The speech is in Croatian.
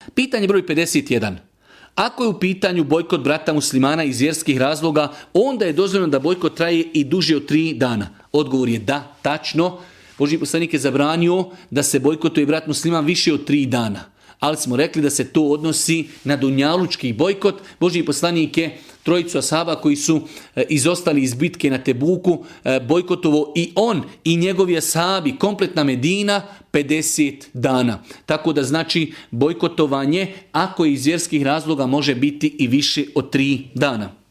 Pitanje broj 51. Ako je u pitanju bojkot brata muslimana iz vjerskih razloga, onda je dozvoljeno da bojkot traje i duže od 3 dana. Odgovor je da, tačno. Božji poslanik je zabranio da se bojkotuje brat musliman više od 3 dana. Ali smo rekli da se to odnosi na dunjalučki bojkot. Božji poslanik je trojicu ashaba koji su izostali iz bitke na Tebuku bojkotovo i on i njegovi ashabi, kompletna Medina, 50 dana. Tako da znači bojkotovanje, ako je iz vjerskih razloga, može biti i više od 3 dana.